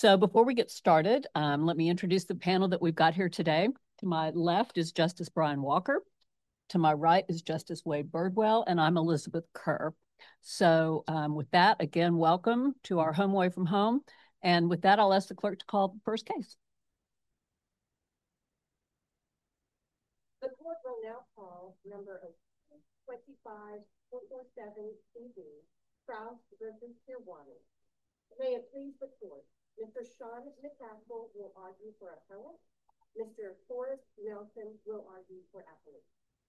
So before we get started, let me introduce the panel that we've got here today. To my left is Justice Brian Walker. To my right is Justice Wade Birdwell, and I'm Elizabeth Kerr. So with that, again, welcome to our home away from home. And with that, I'll ask the clerk to call the first case. The court will now call number 25-447 CD, Krause versus Pirwani. May it please the court. Mr. Sean McCaskill will argue for appellant. Mr. Forrest Nelson will argue for appellate.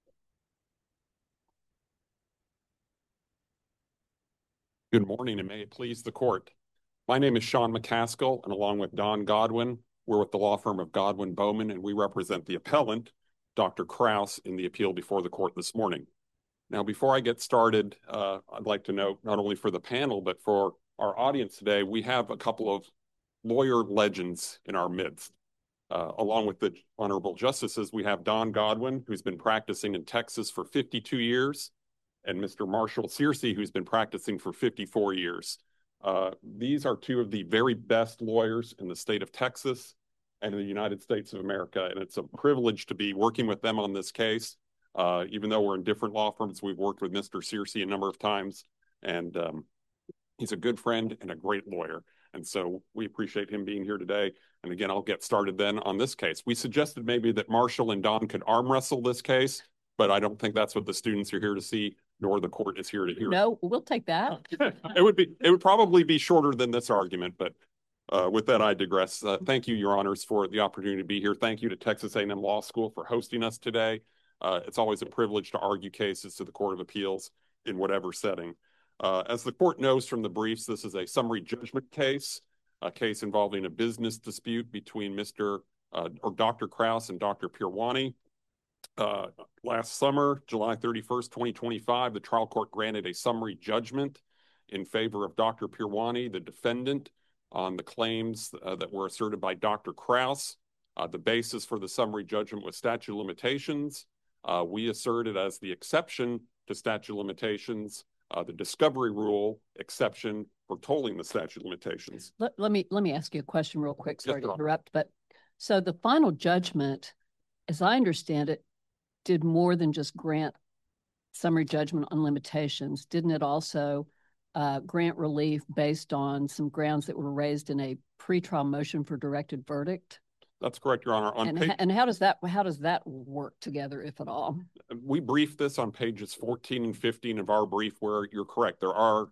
Good morning, and may it please the court. My name is Sean McCaskill, and along with Don Godwin, we're with the law firm of Godwin Bowman, and we represent the appellant, Dr. Krause, in the appeal before the court this morning. Now, before I get started, I'd like to note, not only for the panel, but for our audience today, we have a couple of lawyer legends in our midst. Along with the honorable justices, we have Don Godwin, who's been practicing in Texas for 52 years, and Mr. Marshall Searcy, who's been practicing for 54 years. These are two of the very best lawyers in the state of Texas and in the United States of America, and it's a privilege to be working with them on this case. Even though we're in different law firms, we've worked with Mr. Searcy a number of times, and he's a good friend and a great lawyer. And so we appreciate him being here today. And again, I'll get started then on this case. We suggested maybe that Marshall and Don could arm wrestle this case, but I don't think that's what the students are here to see, nor the court is here to hear. No, we'll take that. It would probably be shorter than this argument, but with that, I digress. Thank you, Your Honors, for the opportunity to be here. Thank you to Texas A&M Law School for hosting us today. It's always a privilege to argue cases to the Court of Appeals in whatever setting. As the court knows from the briefs, this is a summary judgment case, a case involving a business dispute between Dr. Krause and Dr. Pirwani. Last summer, July 31st, 2025, the trial court granted a summary judgment in favor of Dr. Pirwani, the defendant, on the claims that were asserted by Dr. Krause. The basis for the summary judgment was statute of limitations. We asserted as the exception to statute of limitations the discovery rule exception for tolling the statute of limitations. Let me ask you a question real quick. Sorry to interrupt, but so the final judgment, as I understand it, did more than just grant summary judgment on limitations. Didn't it also grant relief based on some grounds that were raised in a pretrial motion for directed verdict? That's correct, Your Honor. And how does that work together, if at all? We briefed this on pages 14 and 15 of our brief, where you're correct. There are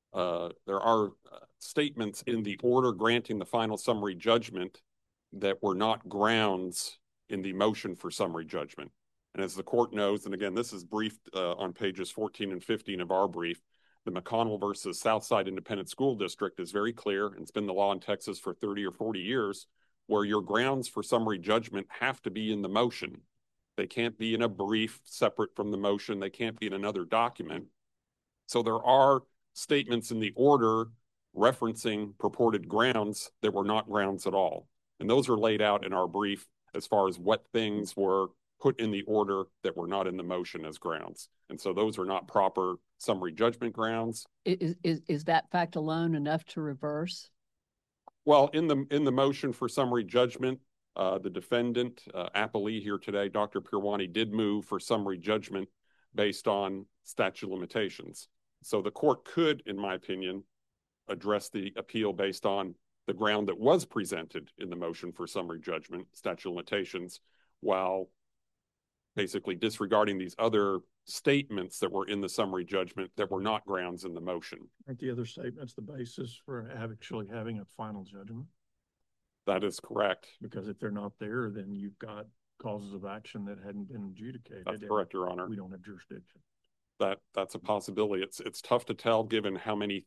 statements in the order granting the final summary judgment that were not grounds in the motion for summary judgment. And as the court knows, and again, this is briefed on pages 14 and 15 of our brief, the McConnell versus Southside Independent School District is very clear, and it's been the law in Texas for 30 or 40 years, where your grounds for summary judgment have to be in the motion. They can't be in a brief separate from the motion. They can't be in another document. So there are statements in the order referencing purported grounds that were not grounds at all. And those are laid out in our brief as far as what things were put in the order that were not in the motion as grounds. And so those are not proper summary judgment grounds. Is that fact alone enough to reverse? Well, in the motion for summary judgment, the defendant, appellee here today, Dr. Pirwani, did move for summary judgment based on statute of limitations. So the court could, in my opinion, address the appeal based on the ground that was presented in the motion for summary judgment, statute of limitations, while basically disregarding these other statements that were in the summary judgment that were not grounds in the motion. Aren't the other statements the basis for actually having a final judgment? That is correct. Because if they're not there, then you've got causes of action that hadn't been adjudicated. That's correct, Your Honor. We don't have jurisdiction. That's a possibility. It's tough to tell given how many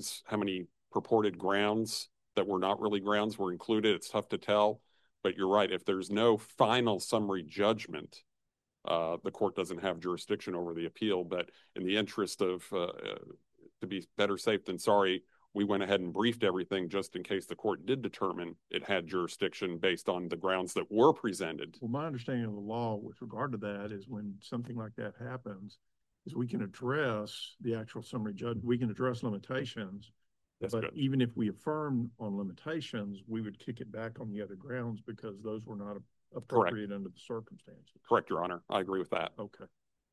purported grounds that were not really grounds were included. It's tough to tell, but you're right. If there's no final summary judgment, the court doesn't have jurisdiction over the appeal. But in the interest of to be better safe than sorry, we went ahead and briefed everything just in case the court did determine it had jurisdiction based on the grounds that were presented. Well, my understanding of the law with regard to that is when something like that happens, is we can address the actual summary judgment. We can address limitations That's But good. even if we affirm on limitations, we would kick it back on the other grounds because those were not appropriate under the circumstances. Correct, Your Honor. I agree with that. Okay.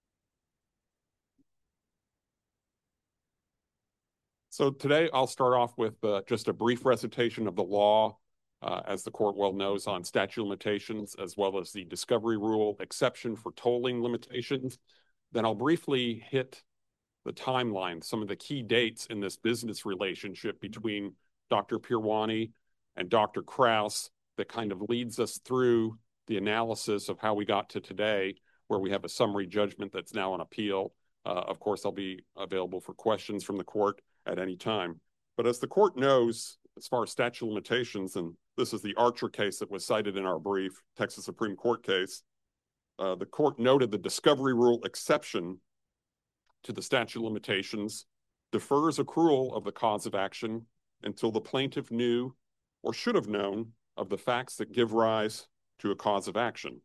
So today I'll start off with just a brief recitation of the law, as the court well knows, on statute of limitations, as well as the discovery rule exception for tolling limitations. Then I'll briefly hit the timeline, some of the key dates in this business relationship between Dr. Pirwani and Dr. Kraus that kind of leads us through the analysis of how we got to today, where we have a summary judgment that's now on appeal. Of course, I'll be available for questions from the court at any time. But as the court knows, as far as statute of limitations, and this is the Archer case that was cited in our brief, Texas Supreme Court case, the court noted the discovery rule exception to the statute of limitations defers accrual of the cause of action until the plaintiff knew or should have known of the facts that give rise to a cause of action.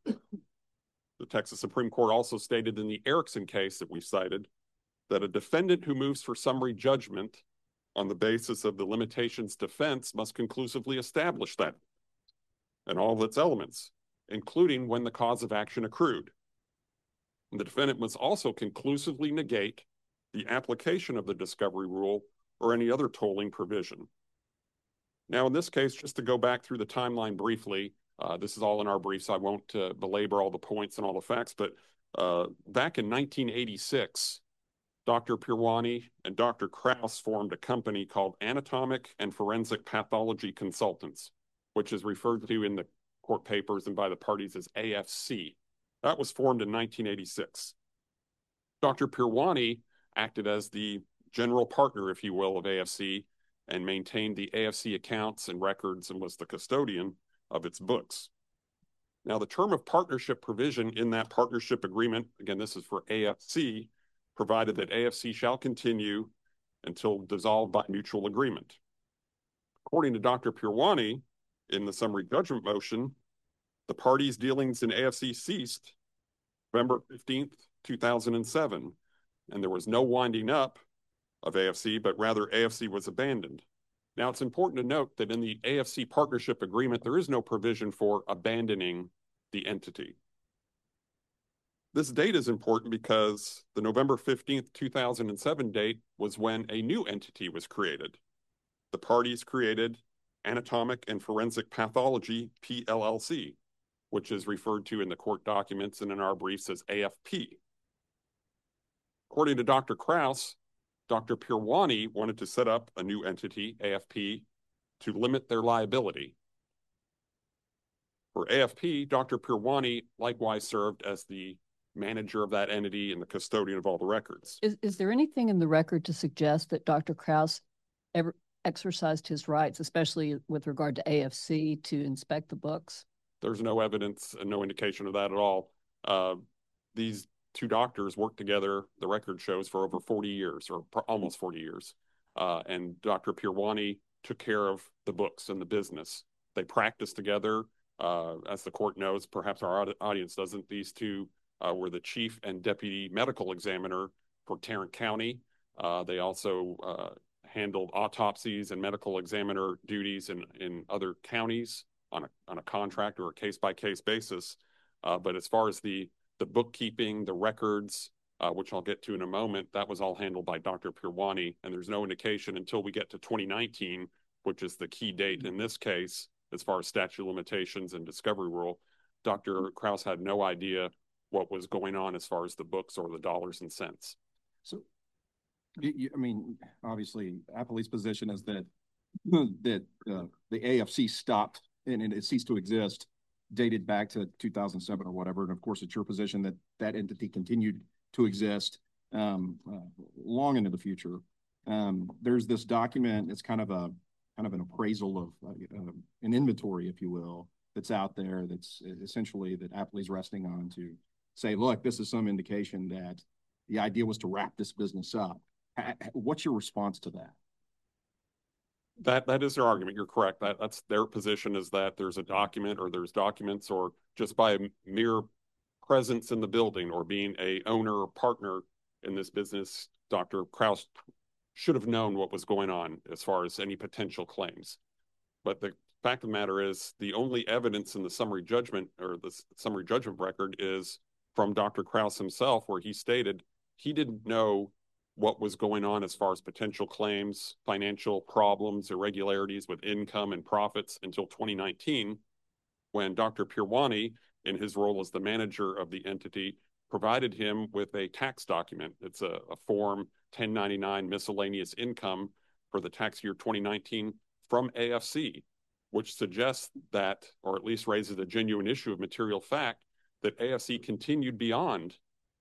The Texas Supreme Court also stated in the Erickson case that we cited that a defendant who moves for summary judgment on the basis of the limitations defense must conclusively establish that and all of its elements, including when the cause of action accrued. And the defendant must also conclusively negate the application of the discovery rule or any other tolling provision. Now, in this case, just to go back through the timeline briefly, this is all in our briefs. I won't belabor all the points and all the facts, but back in 1986, Dr. Pirwani and Dr. Kraus formed a company called Anatomic and Forensic Pathology Consultants, which is referred to in the court papers and by the parties as AFC. That was formed in 1986. Dr. Pirwani acted as the general partner, if you will, of AFC and maintained the AFC accounts and records and was the custodian of its books. Now, the term of partnership provision in that partnership agreement, again, this is for AFC, provided that AFC shall continue until dissolved by mutual agreement. According to Dr. Pirwani, in the summary judgment motion, the parties' dealings in AFC ceased November 15th, 2007, and there was no winding up of AFC, but rather AFC was abandoned. Now, it's important to note that in the AFC partnership agreement, there is no provision for abandoning the entity. This date is important because the November 15th, 2007 date was when a new entity was created. The parties created Anatomic and Forensic Pathology, PLLC, which is referred to in the court documents and in our briefs as AFP. According to Dr. Kraus, Dr. Pirwani wanted to set up a new entity, AFP, to limit their liability. For AFP, Dr. Pirwani likewise served as the manager of that entity and the custodian of all the records. Is there anything in the record to suggest that Dr. Kraus ever exercised his rights, especially with regard to AFC, to inspect the books? There's no evidence and no indication of that at all. These two doctors worked together, the record shows, for over 40 years or almost 40 years. And Dr. Pirwani took care of the books and the business. They practiced together. As the court knows, perhaps our audience doesn't, these two were the chief and deputy medical examiner for Tarrant County. They also handled autopsies and medical examiner duties in other counties on a contract or a case-by-case basis. But as far as the bookkeeping, the records, which I'll get to in a moment, that was all handled by Dr. Pirwani, and there's no indication until we get to 2019, which is the key date in this case, as far as statute of limitations and discovery rule. Dr. Kraus had no idea what was going on as far as the books or the dollars and cents. So, I mean, obviously, Appleby's position is that the AFC stopped and it ceased to exist, dated back to 2007 or whatever. And of course, it's your position that that entity continued to exist long into the future. There's this document. It's kind of an appraisal of an inventory, if you will, that's out there. That's essentially that Appleby's resting on to say, look, this is some indication that the idea was to wrap this business up. What's your response to that? That is their argument. You're correct. That's their position, is that there's a document or there's documents, or just by a mere presence in the building or being a owner or partner in this business, Dr. Kraus should have known what was going on as far as any potential claims. But the fact of the matter is, the only evidence in the summary judgment or the summary judgment record is from Dr. Krause himself, where he stated he didn't know what was going on as far as potential claims, financial problems, irregularities with income and profits until 2019, when Dr. Pirwani, in his role as the manager of the entity, provided him with a tax document. It's a Form 1099 miscellaneous income for the tax year 2019 from AFC, which suggests that, or at least raises a genuine issue of material fact, that AFC continued beyond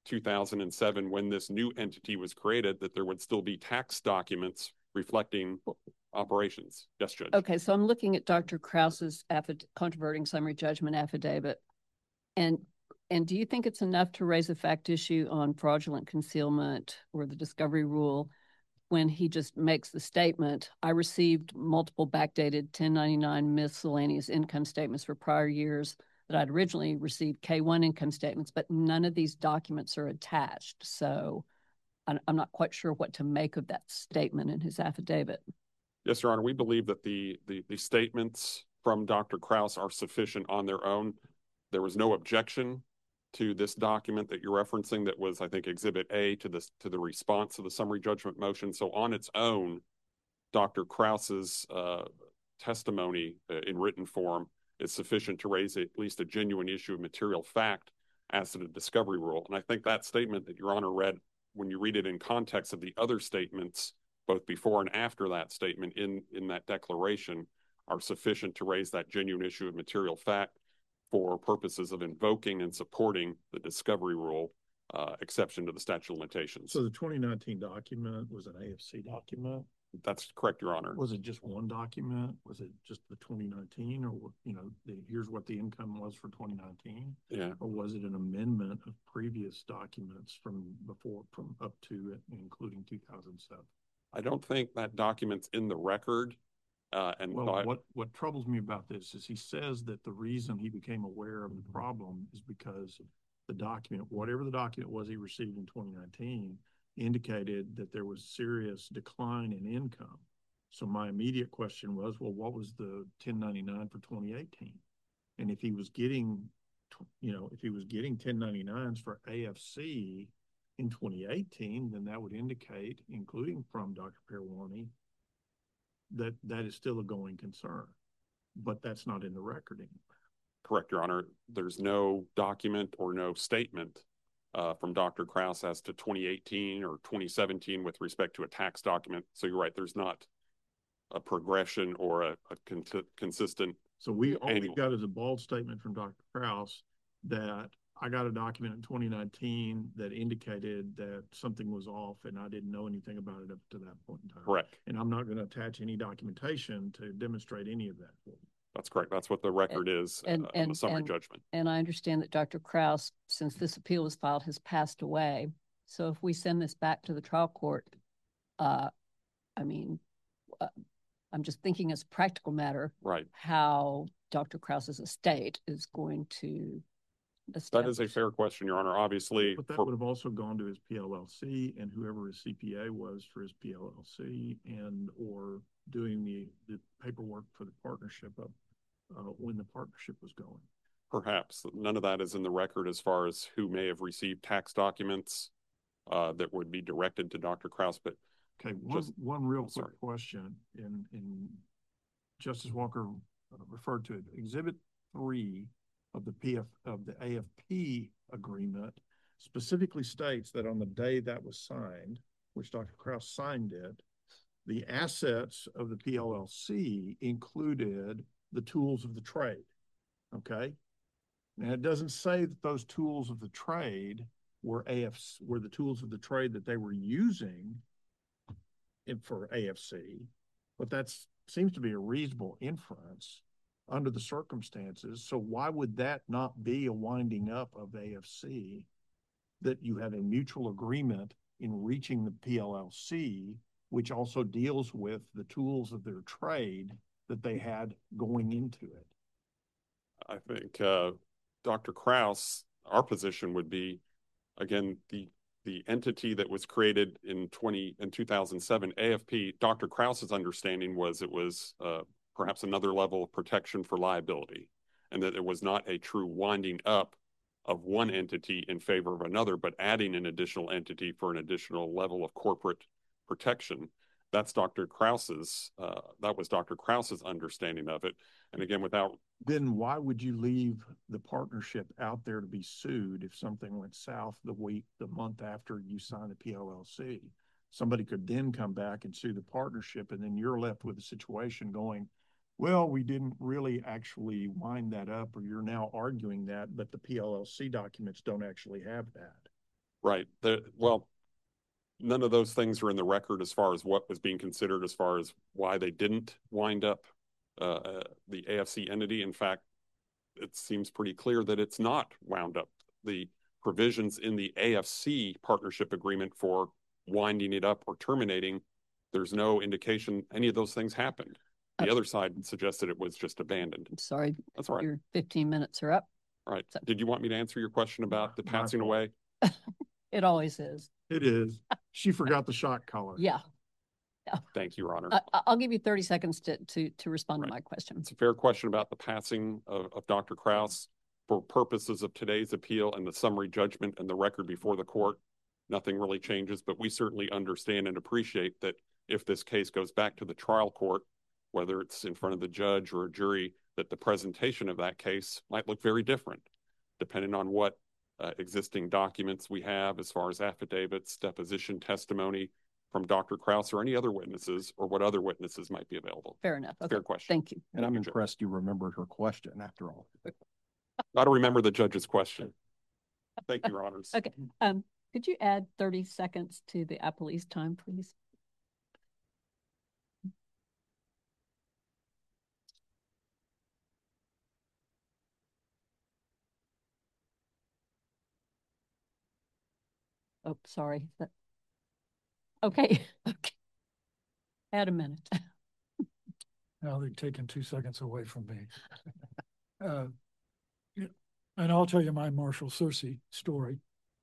2007 when this new entity was created, that there would still be tax documents reflecting operations. Yes, Judge. Okay, so I'm looking at Dr. Krause's controverting summary judgment affidavit. And do you think it's enough to raise a fact issue on fraudulent concealment or the discovery rule when he just makes the statement, I received multiple backdated 1099 miscellaneous income statements for prior years that I'd originally received K-1 income statements, but none of these documents are attached. So I'm not quite sure what to make of that statement in his affidavit. Yes, Your Honor, we believe that the statements from Dr. Krause are sufficient on their own. There was no objection to this document that you're referencing that was, I think, Exhibit A to the response to the summary judgment motion. So on its own, Dr. Krause's testimony in written form is sufficient to raise at least a genuine issue of material fact as to the discovery rule. And I think that statement that Your Honor read, when you read it in context of the other statements, both before and after that statement in that declaration, are sufficient to raise that genuine issue of material fact for purposes of invoking and supporting the discovery rule exception to the statute of limitations. So the 2019 document was an AFC document? That's correct, Your Honor. Was it just one document? Was it just the 2019, or, you know, here's what the income was for 2019? Yeah. Or was it an amendment of previous documents from up to including 2007? I don't think that document's in the record. What troubles me about this is he says that the reason he became aware of the problem is because the document, whatever the document was he received in 2019, indicated that there was serious decline in income. So my immediate question was, well, what was the 1099 for 2018? And if he was getting, if he was getting 1099s for AFC in 2018, then that would indicate, including from Dr. Pirwani, that is still a going concern. But that's not in the record anymore. Correct, Your Honor. There's no document or no statement from Dr. Krause as to 2018 or 2017 with respect to a tax document. So you're right, there's not a progression or a consistent. So all we got is a bald statement from Dr. Krause that I got a document in 2019 that indicated that something was off and I didn't know anything about it up to that point in time. Correct. And I'm not going to attach any documentation to demonstrate any of that. That's correct. That's what the record is in the summary judgment. And I understand that Dr. Krause, since this appeal was filed, has passed away. So if we send this back to the trial court, I'm just thinking as a practical matter, right, how Dr. Krause's estate is going to establish. That is a fair question, Your Honor. Obviously, but that would have also gone to his PLLC and whoever his CPA was for his PLLC, and or doing the paperwork for the partnership of when the partnership was going. Perhaps none of that is in the record as far as who may have received tax documents that would be directed to Dr. Krause. But okay, one real quick question. In Justice Walker referred to it, Exhibit 3 of the AFP agreement specifically states that on the day that was signed, which Dr. Krause signed it, the assets of the PLLC included the tools of the trade. Okay. Now it doesn't say that those tools of the trade were the tools of the trade that they were using for AFC, but that seems to be a reasonable inference under the circumstances. So why would that not be a winding up of AFC, that you have a mutual agreement in reaching the PLLC, which also deals with the tools of their trade that they had going into it? I think Dr. Krause, our position would be, again, the the entity that was created in 2007, AFP, Dr. Krause's understanding was it was perhaps another level of protection for liability, and that it was not a true winding up of one entity in favor of another, but adding an additional entity for an additional level of corporate protection. That's Dr. Krause's, that was Dr. Krause's understanding of it. And again, without... Then why would you leave the partnership out there to be sued if something went south the month after you signed the PLLC? Somebody could then come back and sue the partnership, and then you're left with a situation going, well, we didn't really actually wind that up, or you're now arguing that, but the PLLC documents don't actually have that. Right. Well, none of those things are in the record as far as what was being considered as far as why they didn't wind up the AFC entity. In fact, it seems pretty clear that it's not wound up. The provisions in the AFC partnership agreement for winding it up or terminating, there's no indication any of those things happened. The other side suggested it was just abandoned. I'm sorry. That's all right. Your 15 minutes are up. All right. So, did you want me to answer your question about the passing away? It always is. It is. She forgot the shot collar. Yeah. Thank you, Your Honor. I'll give you 30 seconds to respond to my question. It's a fair question about the passing of Dr. Krause. For purposes of today's appeal and the summary judgment and the record before the court, nothing really changes, but we certainly understand and appreciate that if this case goes back to the trial court, whether it's in front of the judge or a jury, that the presentation of that case might look very different, depending on what existing documents we have as far as affidavits, deposition testimony from Dr. Krause or any other witnesses, or what other witnesses might be available. Fair enough. Okay. Fair question. Thank you. And I'm impressed you remembered her question after all. Got to remember the judge's question. Thank you, Your Honors. Okay. Could you add 30 seconds to the appellee's time, please? Oh, sorry. Okay. Okay. Add a minute. Now they're taking 2 seconds away from me. And I'll tell you my Marshall Searcy story.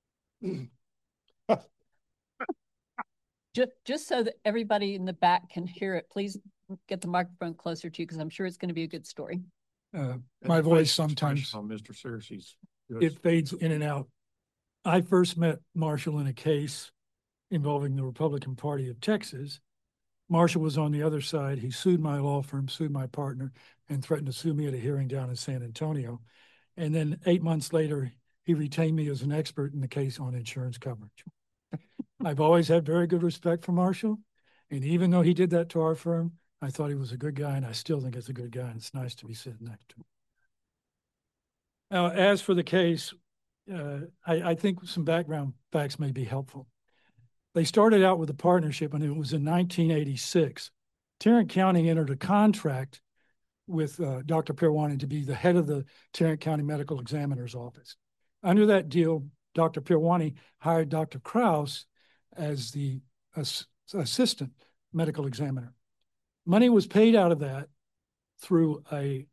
Just so that everybody in the back can hear it, please get the microphone closer to you, because I'm sure it's going to be a good story. My voice sometimes, on Mr. Searcy's, it fades in and out. I first met Marshall in a case involving the Republican Party of Texas. Marshall was on the other side. He sued my law firm, sued my partner, and threatened to sue me at a hearing down in San Antonio. And then 8 months later, he retained me as an expert in the case on insurance coverage. I've always had very good respect for Marshall. And even though he did that to our firm, I thought he was a good guy, and I still think it's a good guy, and it's nice to be sitting next to him. Now, as for the case, I think some background facts may be helpful. They started out with a partnership, and it was in 1986. Tarrant County entered a contract with Dr. Pirwani to be the head of the Tarrant County Medical Examiner's Office. Under that deal, Dr. Pirwani hired Dr. Krause as the assistant medical examiner. Money was paid out of that through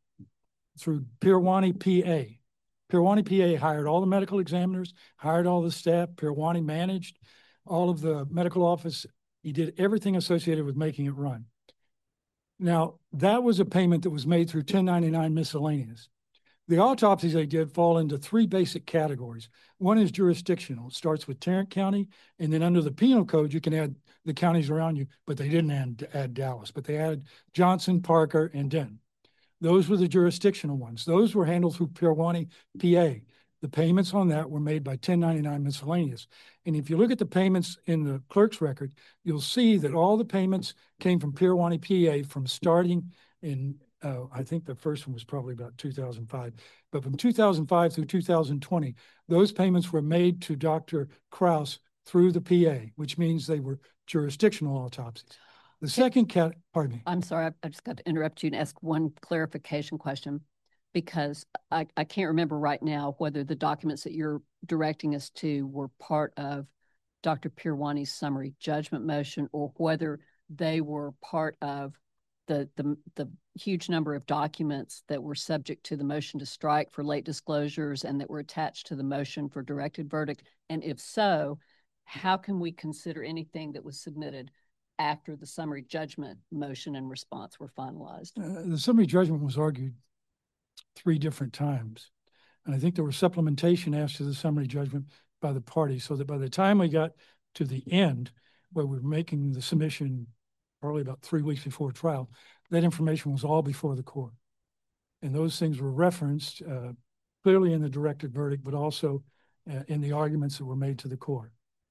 Pirwani PA. Pirwani PA hired all the medical examiners, hired all the staff. Pirwani managed all of the medical office. He did everything associated with making it run. Now, that was a payment that was made through 1099 miscellaneous. The autopsies they did fall into 3 basic categories. One is jurisdictional. It starts with Tarrant County, and then under the penal code, you can add the counties around you, but they didn't add Dallas, but they added Johnson, Parker, and Denton. Those were the jurisdictional ones. Those were handled through Pirwani PA. The payments on that were made by 1099 miscellaneous. And if you look at the payments in the clerk's record, you'll see that all the payments came from Pirwani PA from starting in, I think the first one was probably about 2005. But from 2005 through 2020, those payments were made to Dr. Krause through the PA, which means they were jurisdictional autopsies. The second pardon me. I'm sorry, I just got to interrupt you and ask one clarification question, because I can't remember right now whether the documents that you're directing us to were part of Dr. Pirwani's summary judgment motion, or whether they were part of the huge number of documents that were subject to the motion to strike for late disclosures and that were attached to the motion for directed verdict. And if so, how can we consider anything that was submitted after the summary judgment motion and response were finalized? The summary judgment was argued 3 different times. And I think there was supplementation asked to the summary judgment by the party, so that by the time we got to the end, where we were making the submission probably about 3 weeks before trial, that information was all before the court. And those things were referenced clearly in the directed verdict, but also in the arguments that were made to the court.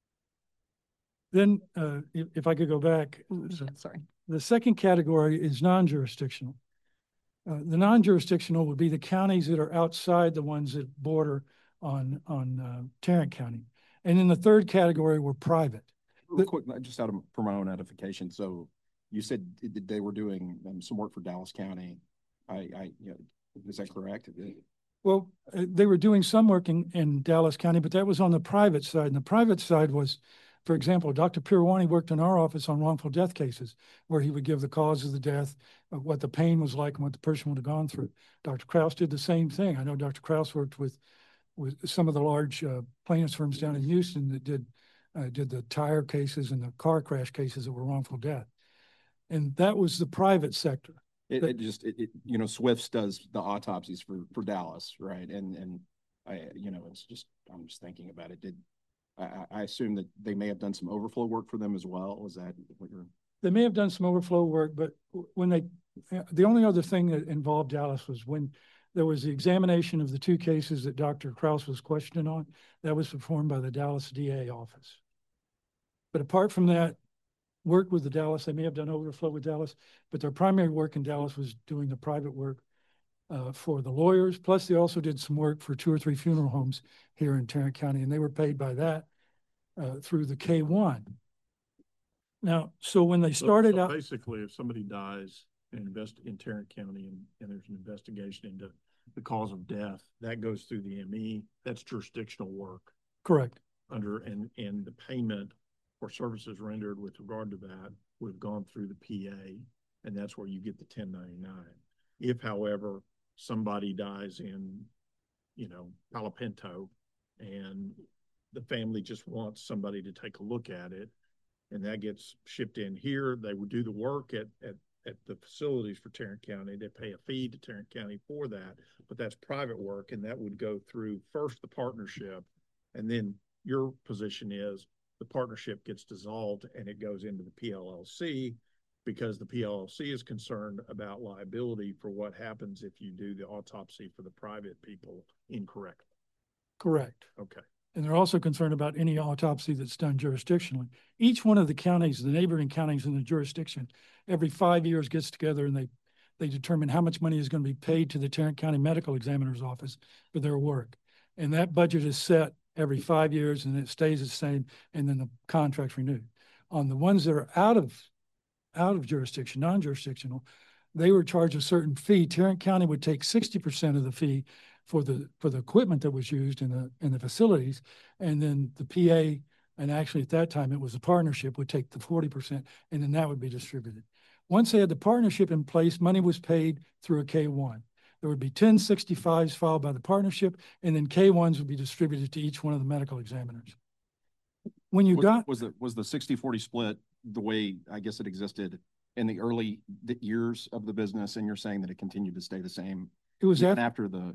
Then, if I could go back, Sorry. the second category is non-jurisdictional. The non-jurisdictional would be the counties that are outside the ones that border on Tarrant County. And then the third category were private. Real quick, just for my own edification. So you said they were doing some work for Dallas County. Is that correct? Well, they were doing some work in Dallas County, but that was on the private side. And the private side was, for example, Dr. Pirwani worked in our office on wrongful death cases, where he would give the cause of the death, what the pain was like, and what the person would have gone through. Dr. Kraus did the same thing. I know Dr. Kraus worked with some of the large plaintiffs firms down in Houston that did the tire cases and the car crash cases that were wrongful death. And that was the private sector. Swifts does the autopsies for Dallas, right? And I'm just thinking about it. I assume that they may have done some overflow work for them as well. Is that what you're? They may have done some overflow work, but the only other thing that involved Dallas was when there was the examination of the 2 cases that Dr. Kraus was questioning on. That was performed by the Dallas DA office. But apart from that, work with the Dallas, they may have done overflow with Dallas, but their primary work in Dallas was doing the private work for the lawyers. Plus, they also did some work for 2 or 3 funeral homes here in Tarrant County, and they were paid by that through the K-1. Now, so when they started out, basically, if somebody dies in Tarrant County and there's an investigation into the cause of death, that goes through the ME. That's jurisdictional work. correct. And the payment for services rendered with regard to that would have gone through the PA, and that's where you get the 1099. If, however, somebody dies in, Palo Pinto, and the family just wants somebody to take a look at it, and that gets shipped in here, they would do the work at the facilities for Tarrant County. They pay a fee to Tarrant County for that, but that's private work, and that would go through first the partnership, and then your position is the partnership gets dissolved and it goes into the PLLC, because the PLLC is concerned about liability for what happens if you do the autopsy for the private people incorrectly. Correct. Okay. And they're also concerned about any autopsy that's done jurisdictionally. Each one of the counties, the neighboring counties in the jurisdiction, every 5 years gets together and they determine how much money is going to be paid to the Tarrant County Medical Examiner's Office for their work. And that budget is set every 5 years and it stays the same, and then the contract's renewed. On the ones that are out of jurisdiction, non-jurisdictional, they were charged a certain fee. Tarrant County would take 60% of the fee for the equipment that was used in the facilities, and then the PA, and actually at that time it was a partnership, would take the 40%, and then that would be distributed. Once they had the partnership in place, money was paid through a K-1. There would be 1065s filed by the partnership, and then K-1s would be distributed to each one of the medical examiners. When you was the 60-40 split the way I guess it existed in the early years of the business, and you're saying that it continued to stay the same? It was after the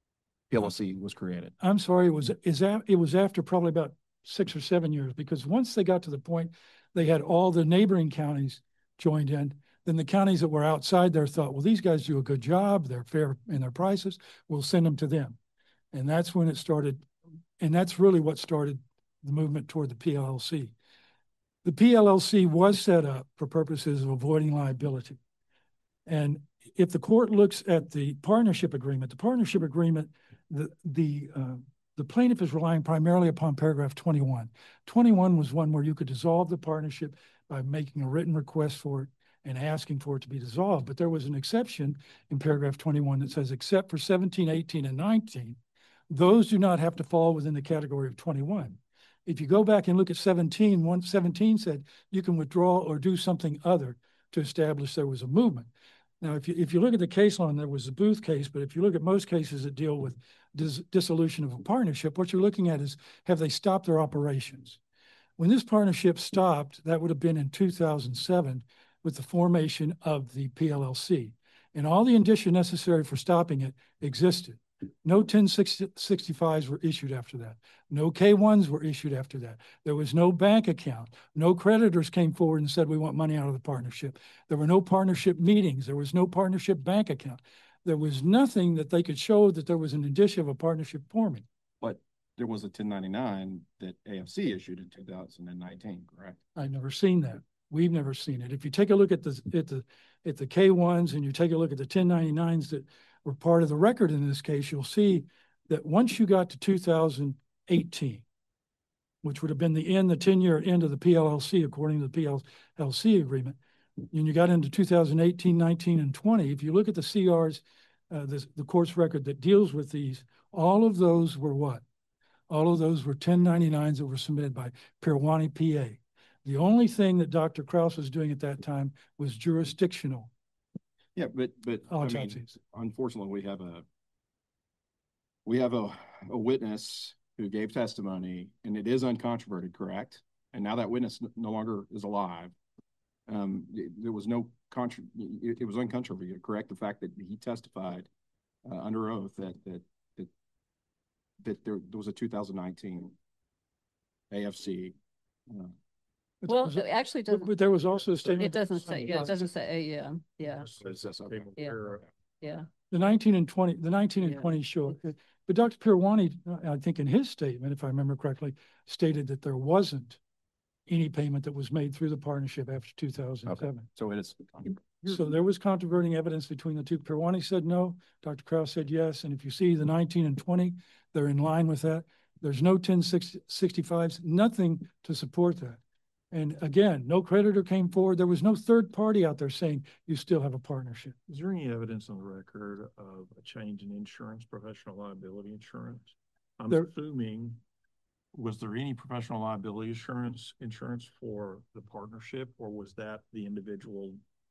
PLLC was created. I'm sorry, it was after probably about 6 or 7 years, because once they got to the point they had all the neighboring counties joined in, then the counties that were outside there thought, well, these guys do a good job, they're fair in their prices, we'll send them to them. And that's when it started, and that's really what started the movement toward the PLLC. The PLLC was set up for purposes of avoiding liability. And if the court looks at the partnership agreement, the plaintiff is relying primarily upon paragraph 21. 21 was one where you could dissolve the partnership by making a written request for it and asking for it to be dissolved. But there was an exception in paragraph 21 that says, except for 17, 18, and 19, those do not have to fall within the category of 21. If you go back and look at 17, 17 said you can withdraw or do something other to establish there was a movement. Now, if you look at the case law, and there was a Booth case, but if you look at most cases that deal with dissolution of a partnership, what you're looking at is, have they stopped their operations? When this partnership stopped, that would have been in 2007 with the formation of the PLLC. And all the indicia necessary for stopping it existed. No 1065s were issued after that. No K1s were issued after that. There was no bank account. No creditors came forward and said, we want money out of the partnership. There were no partnership meetings. There was no partnership bank account. There was nothing that they could show that there was an indicia of a partnership forming. But there was a 1099 that AFC issued in 2019, correct? I've never seen that. We've never seen it. If you take a look at the K1s and you take a look at the 1099s that were part of the record in this case, you'll see that once you got to 2018, which would have been the 10-year end of the PLLC, according to the PLLC agreement, and you got into 2018, 19, and 20, if you look at the CRs, the court's record that deals with these, all of those were what? All of those were 1099s that were submitted by Pirwani PA. The only thing that Dr. Krause was doing at that time was jurisdictional. Yeah, but I mean, unfortunately, we have a witness who gave testimony, and it is uncontroverted, correct? And now that witness no longer is alive. There was no it was uncontroverted, correct? The fact that he testified under oath that there was a 2019 AFC. Well, actually, it doesn't. But there was also a statement. It doesn't say. Yeah, it doesn't say. Yeah. Yeah. The 19 and 20 show it. But Dr. Pirwani, I think in his statement, if I remember correctly, stated that there wasn't any payment that was made through the partnership after 2007. Okay. So it is. So there was controverting evidence between the two. Pirwani said no. Dr. Krause said yes. And if you see the 19 and 20, they're in line with that. There's no 1065s, nothing to support that. And again, no creditor came forward. There was no third party out there saying you still have a partnership. Is there any evidence on the record of a change in insurance, professional liability insurance? I'm assuming, was there any professional liability insurance for the partnership, or was that the individual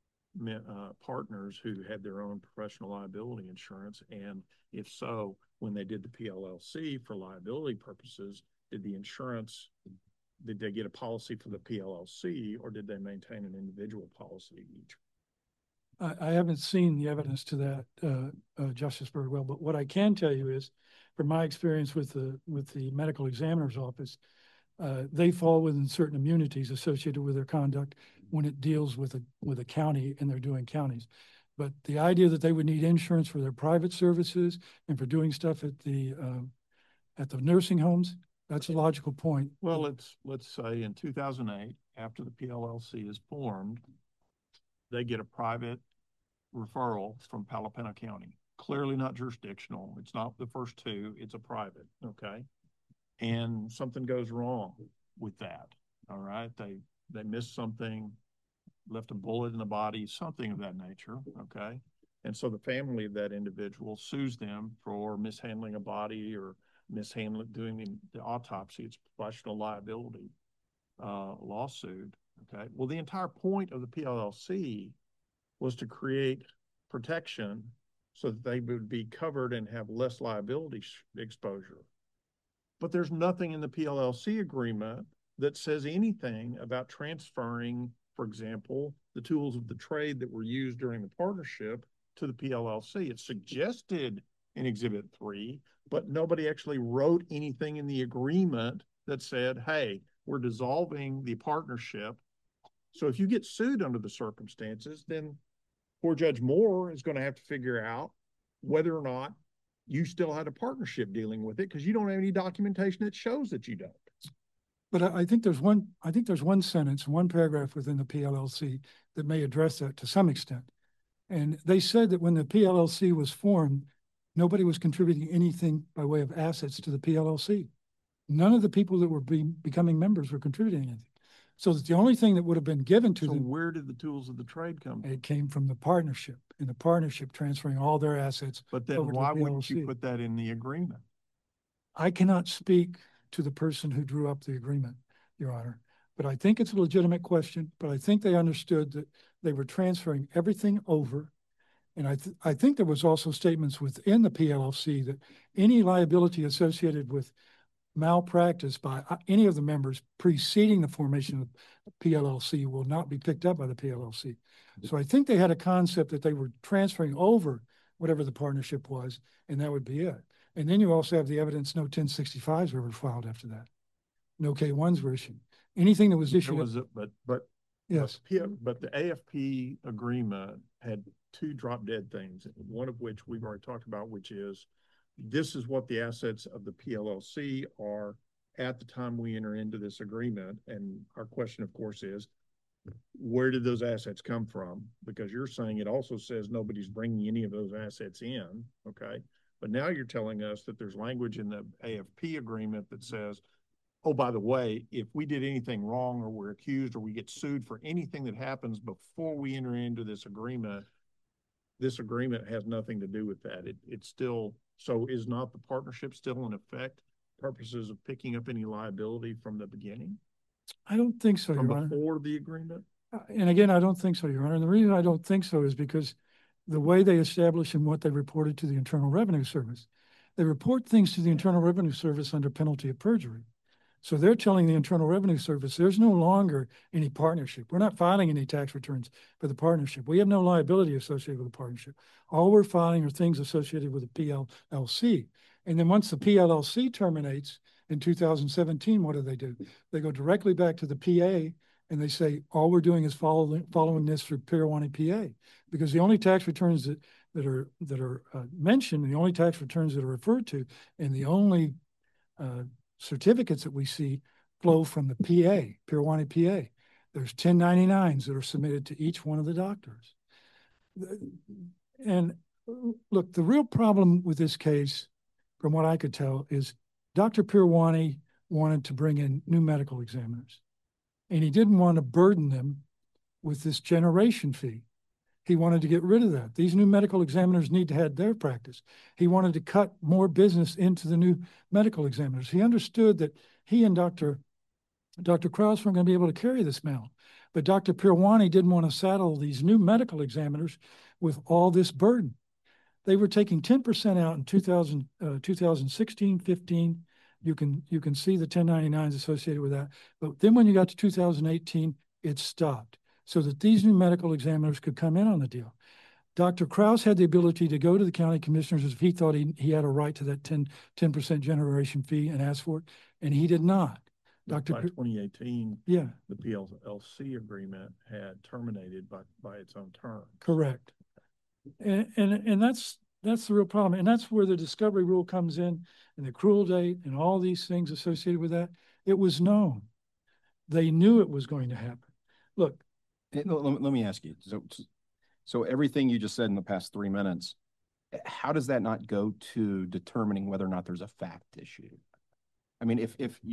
partners who had their own professional liability insurance? And if so, when they did the PLLC for liability purposes, did they get a policy for the PLLC, or did they maintain an individual policy each? I haven't seen the evidence to that, Justice Birdwell, but what I can tell you is, from my experience with the medical examiner's office, they fall within certain immunities associated with their conduct when it deals with a county and they're doing counties. But the idea that they would need insurance for their private services and for doing stuff at the nursing homes, that's a logical point. Well, let's say in 2008, after the PLLC is formed, they get a private referral from Palapena County. Clearly not jurisdictional. It's not the first two. It's a private, okay? And something goes wrong with that, all right? They missed something, left a bullet in the body, something of that nature, okay? And so the family of that individual sues them for mishandling a body or doing the autopsy. It's professional liability lawsuit. Okay. Well, the entire point of the PLLC was to create protection so that they would be covered and have less liability exposure. But there's nothing in the PLLC agreement that says anything about transferring, for example, the tools of the trade that were used during the partnership to the PLLC. It's suggested in Exhibit 3, but nobody actually wrote anything in the agreement that said, hey, we're dissolving the partnership. So if you get sued under the circumstances, then poor Judge Moore is going to have to figure out whether or not you still had a partnership dealing with it, because you don't have any documentation that shows that you don't. But I think there's one sentence, one paragraph within the PLLC that may address that to some extent. And they said that when the PLLC was formed, nobody was contributing anything by way of assets to the PLLC. None of the people that were becoming members were contributing anything. So the only thing that would have been given to them. So where did the tools of the trade come from? It came from the partnership, and the partnership transferring all their assets. But then why wouldn't you put that in the agreement? I cannot speak to the person who drew up the agreement, Your Honor. But I think it's a legitimate question, but I think they understood that they were transferring everything over. And I think there was also statements within the PLLC that any liability associated with malpractice by any of the members preceding the formation of PLLC will not be picked up by the PLLC. So I think they had a concept that they were transferring over whatever the partnership was, and that would be it. And then you also have the evidence no 1065s were ever filed after that. No K1s were issued. Anything that was issued. Yes. But the AFP agreement had two drop dead things, one of which we've already talked about, which is this is what the assets of the PLLC are at the time we enter into this agreement. And our question, of course, is where did those assets come from? Because you're saying it also says nobody's bringing any of those assets in, okay? But now you're telling us that there's language in the AFP agreement that says, oh, by the way, if we did anything wrong or we're accused or we get sued for anything that happens before we enter into this agreement has nothing to do with that. It's still, so is not the partnership still in effect, purposes of picking up any liability from the beginning? I don't think so, From Your Honor. before the agreement? And again, I don't think so, Your Honor. And the reason I don't think so is because the way they establish and what they reported to the Internal Revenue Service, they report things to the Internal Revenue Service under penalty of perjury. So they're telling the Internal Revenue Service there's no longer any partnership. We're not filing any tax returns for the partnership. We have no liability associated with the partnership. All we're filing are things associated with the PLLC. And then once the PLLC terminates in 2017, what do? They go directly back to the PA and they say, all we're doing is following this for Pirowani PA, because the only tax returns that are mentioned, the only tax returns that are referred to, and the only certificates that we see flow from the PA, Pirowani PA. There's 1099s that are submitted to each one of the doctors. And look, the real problem with this case, from what I could tell, is Dr. Pirowani wanted to bring in new medical examiners, and he didn't want to burden them with this generation fee. He wanted to get rid of that. These new medical examiners need to have their practice. He wanted to cut more business into the new medical examiners. He understood that he and Dr. Krause weren't going to be able to carry this mail. But Dr. Pirowani didn't want to saddle these new medical examiners with all this burden. They were taking 10% out in 2016, 15. You can see the 1099s associated with that. But then when you got to 2018, it stopped, so that these new medical examiners could come in on the deal. Dr. Krause had the ability to go to the county commissioners if he thought he had a right to that 10% generation fee and ask for it, and he did not. By 2018, yeah, the PLLC agreement had terminated by its own terms. Correct. And that's the real problem. And that's where the discovery rule comes in, and the accrual date and all these things associated with that. It was known. They knew it was going to happen. Look, let me ask you. So everything you just said in the past 3 minutes, how does that not go to determining whether or not there's a fact issue? I mean,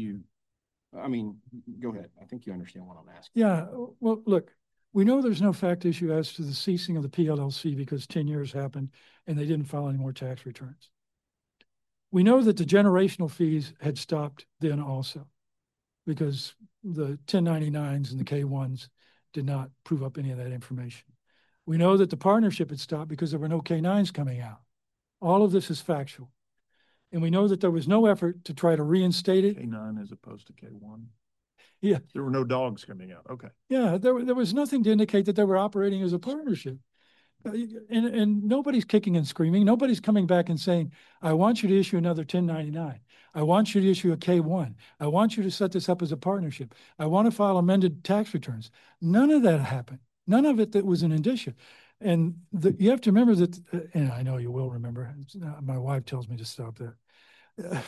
go ahead. I think you understand what I'm asking. Yeah. Well, look, we know there's no fact issue as to the ceasing of the PLLC because 10 years happened and they didn't file any more tax returns. We know that the generational fees had stopped then also because the 1099s and the K1s did not prove up any of that information. We know that the partnership had stopped because there were no K9s coming out. All of this is factual. And we know that there was no effort to try to reinstate it. K9 as opposed to K1? Yeah. There were no dogs coming out. Okay. Yeah, there was nothing to indicate that they were operating as a partnership. And nobody's kicking and screaming. Nobody's coming back and saying, I want you to issue another 1099. I want you to issue a K1. I want you to set this up as a partnership. I want to file amended tax returns. None of that happened. None of it that was an indicia. And you have to remember that, and I know you will remember, my wife tells me to stop that.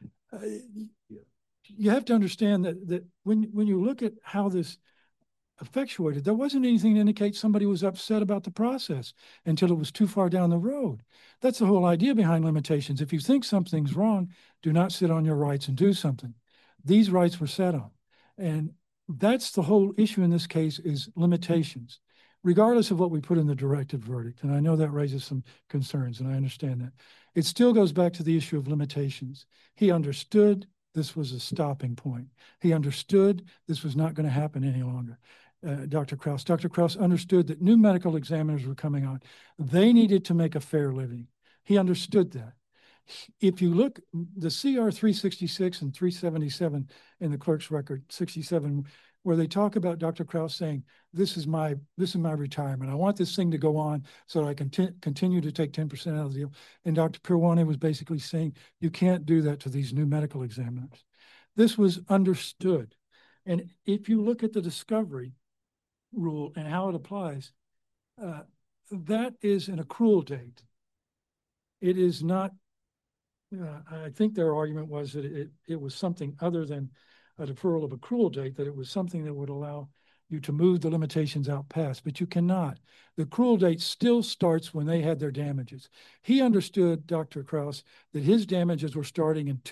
You have to understand that when you look at how this effectuated, there wasn't anything to indicate somebody was upset about the process until it was too far down the road. That's the whole idea behind limitations. If you think something's wrong, do not sit on your rights and do something. These rights were set on. And that's the whole issue in this case is limitations, regardless of what we put in the directed verdict. And I know that raises some concerns, and I understand that. It still goes back to the issue of limitations. He understood this was a stopping point. He understood this was not going to happen any longer. Dr. Krause understood that new medical examiners were coming on. They needed to make a fair living. He understood that. If you look, the CR 366 and 377 in the clerk's record, 67, where they talk about Dr. Kraus saying, this is my retirement. I want this thing to go on so that I can continue to take 10% out of the deal. And Dr. Pirwani was basically saying, you can't do that to these new medical examiners. This was understood. And if you look at the discovery rule and how it applies, that is an accrual date. It is not, I think their argument was that it was something other than a deferral of accrual date, that it was something that would allow you to move the limitations out past, but you cannot. The accrual date still starts when they had their damages. He understood, Dr. Kraus, that his damages were starting in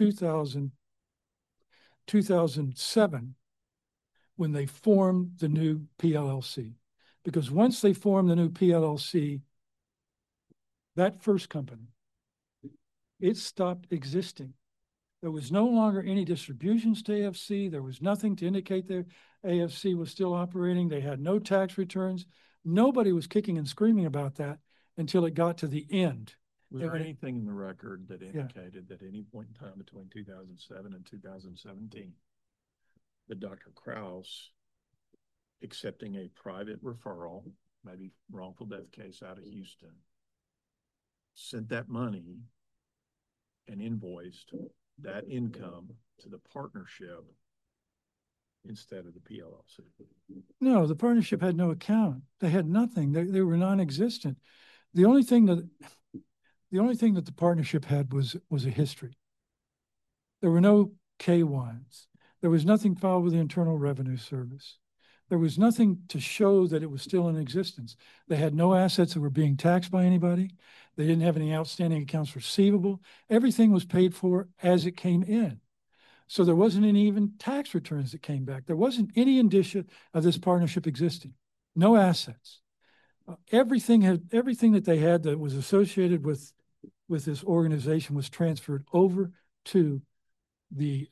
2007 when they formed the new PLLC. Because once they formed the new PLLC, that first company, it stopped existing. There was no longer any distributions to AFC. There was nothing to indicate that AFC was still operating. They had no tax returns. Nobody was kicking and screaming about that until it got to the end. Was there anything in the record that indicated that at any point in time between 2007 and 2017 that Dr. Kraus, accepting a private referral, maybe wrongful death case out of Houston, sent that money and invoiced that income to the partnership instead of the PLLC? No, the partnership had no account. They had nothing. They were non-existent. The only thing that the partnership had was a history. There were no K-1s. There was nothing filed with the Internal Revenue Service. There was nothing to show that it was still in existence. They had no assets that were being taxed by anybody. They didn't have any outstanding accounts receivable. Everything was paid for as it came in. So there wasn't any even tax returns that came back. There wasn't any indicia of this partnership existing. No assets. Everything that they had that was associated with this organization was transferred over to the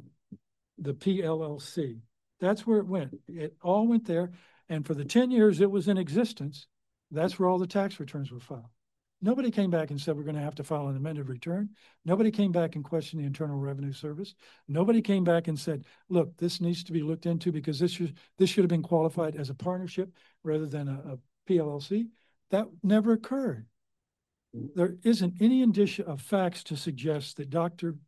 PLLC. That's where it went. It all went there. And for the 10 years it was in existence, that's where all the tax returns were filed. Nobody came back and said, we're going to have to file an amended return. Nobody came back and questioned the Internal Revenue Service. Nobody came back and said, look, this needs to be looked into because this should have been qualified as a partnership rather than a PLLC. That never occurred. There isn't any indicia of facts to suggest that Dr.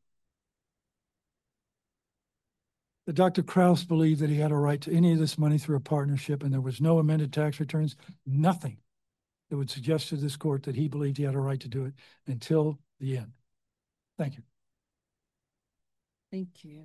Kraus believed that he had a right to any of this money through a partnership, and there was no amended tax returns, nothing that would suggest to this court that he believed he had a right to do it until the end. Thank you. Thank you.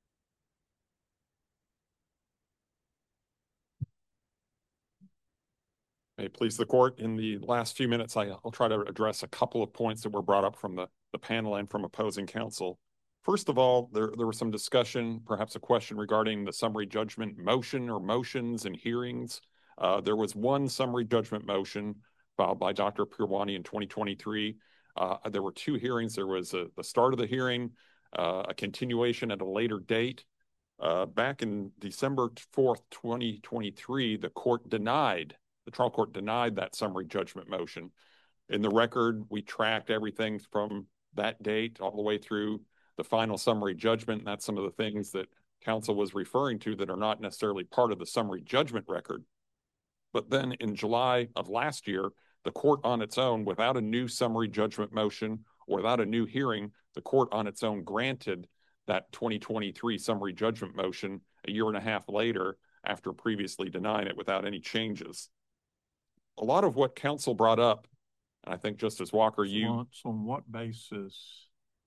May it please the court, in the last few minutes, I'll try to address a couple of points that were brought up from the panel and from opposing counsel. First of all, there was some discussion, perhaps a question regarding the summary judgment motion or motions and hearings. There was one summary judgment motion filed by Dr. Pirwani in 2023. There were two hearings. There was the start of the hearing, a continuation at a later date. Back in December 4th, 2023, the trial court denied that summary judgment motion. In the record, we tracked everything from that date all the way through the final summary judgment. And that's some of the things that counsel was referring to that are not necessarily part of the summary judgment record. But then in July of last year, the court on its own, without a new summary judgment motion or without a new hearing, the court on its own granted that 2023 summary judgment motion a year and a half later after previously denying it without any changes. A lot of what counsel brought up, and I think Justice Walker, So on what basis?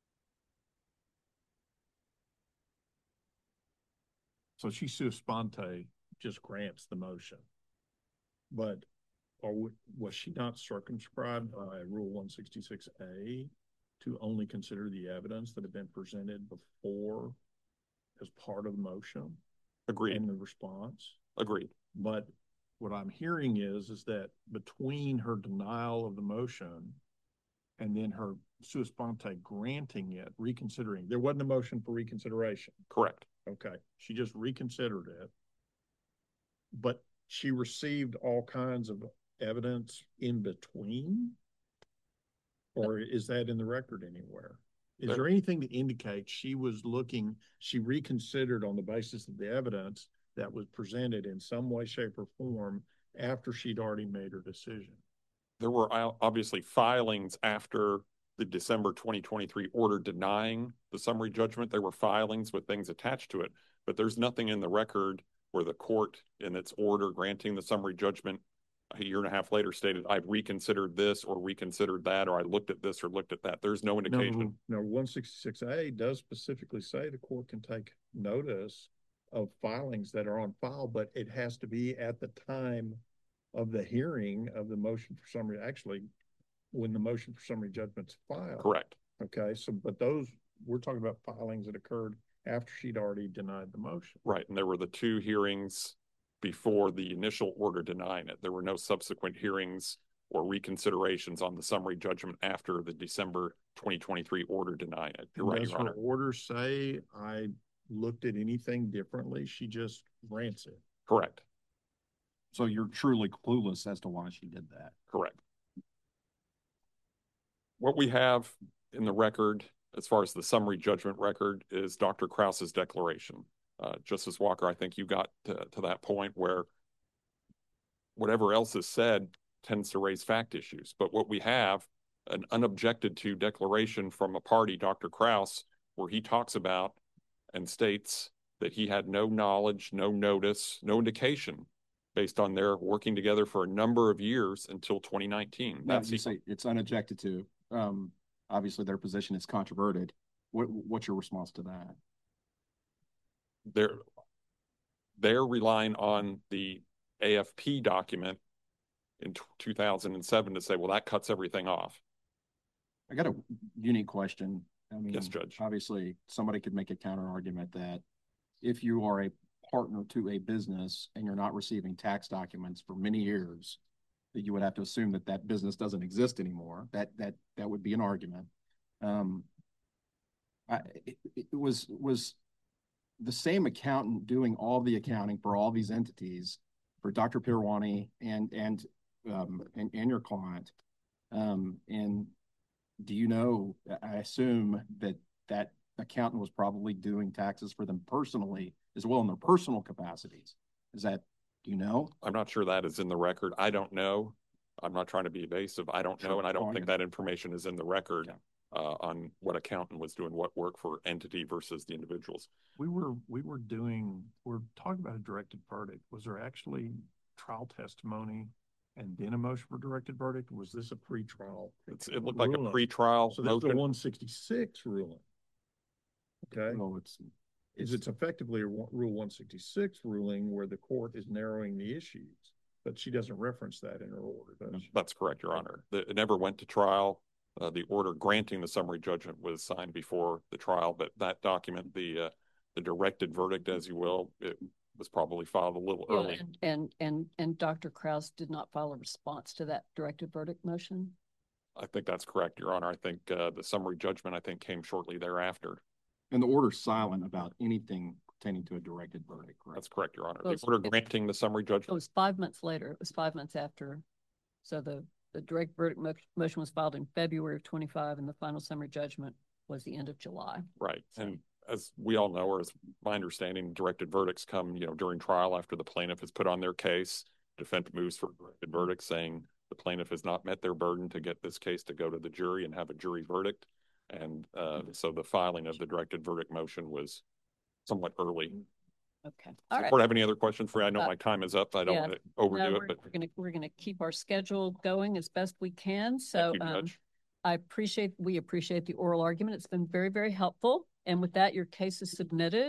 So she sua sponte just grants the motion, but was she not circumscribed by Rule 166A to only consider the evidence that had been presented before as part of the motion? Agreed. In the response? Agreed. But what I'm hearing is that between her denial of the motion and then her sua sponte granting it, reconsidering, there wasn't a motion for reconsideration. Correct. Okay. She just reconsidered it, but she received all kinds of evidence in between. Or is that in the record anywhere? Is There- there anything to indicate she reconsidered on the basis of the evidence that was presented in some way, shape, or form after she'd already made her decision? There were obviously filings after the December 2023 order denying the summary judgment. There were filings with things attached to it, but there's nothing in the record where the court in its order granting the summary judgment a year and a half later stated, I've reconsidered this or reconsidered that, or I looked at this or looked at that. There's no indication. No, 166A does specifically say the court can take notice of filings that are on file, but it has to be at the time of the hearing of the motion for summary, actually, when the motion for summary judgment's filed. Correct. Okay, so, but we're talking about filings that occurred after she'd already denied the motion. Right. And there were the 2 hearings before the initial order denying it. There were no subsequent hearings or reconsiderations on the summary judgment after the December 2023 order denying it. You're right, Does Your her Honor. order say I looked at anything differently? She just grants it. Correct. So you're truly clueless as to why she did that. Correct. What we have in the record, as far as the summary judgment record, is Dr. Krause's declaration. Justice Walker, I think you got to that point where whatever else is said tends to raise fact issues. But what we have, an unobjected to declaration from a party, Dr. Krause, where he talks about and states that he had no knowledge, no notice, no indication based on their working together for a number of years until 2019. No, you say it's unobjected to. Obviously, their position is controverted. What's your response to that? They're relying on the AFP document in 2007 to say, well, that cuts everything off. I got a unique question. I mean, Yes, Judge. Obviously, somebody could make a counter argument that if you are a partner to a business and you're not receiving tax documents for many years, that you would have to assume that that business doesn't exist anymore. That would be an argument. It was the same accountant doing all the accounting for all these entities for Dr. Pirwani and your client. And do you know, I assume that accountant was probably doing taxes for them personally as well in their personal capacities. Do you know? I'm not sure that is in the record. I don't know. I'm not trying to be evasive. I don't know, and I don't think that information is in the record on what accountant was doing what work for entity versus the individuals. We're talking about a directed verdict. Was there actually trial testimony and then a motion for directed verdict? Was this a pre-trial? It looked like a pre-trial So this is a motion. 166 ruling. Okay. No, It's effectively a Rule 166 ruling where the court is narrowing the issues, but she doesn't reference that in her order, does she? That's correct, Your Honor. It never went to trial. The order granting the summary judgment was signed before the trial, but that document, the directed verdict, as you will, it was probably filed a little early. And Dr. Krause did not file a response to that directed verdict motion? I think that's correct, Your Honor. I think the summary judgment, came shortly thereafter. And the order's silent about anything pertaining to a directed verdict, correct? That's correct, Your Honor. The order granting the summary judgment. It was 5 months later. It was 5 months after. So the direct verdict motion was filed in February of 25, and the final summary judgment was the end of July. Right. And as we all know, or as my understanding, directed verdicts come, during trial after the plaintiff has put on their case. Defendant moves for directed verdict saying the plaintiff has not met their burden to get this case to go to the jury and have a jury verdict. And so the filing of the directed verdict motion was somewhat early. Okay. Does All the right. court have any other questions for you? I know my time is up. I don't want to overdo No, it, but we're gonna keep our schedule going as best we can. So thank you, Judge. we appreciate the oral argument. It's been very, very helpful. And with that, your case is submitted.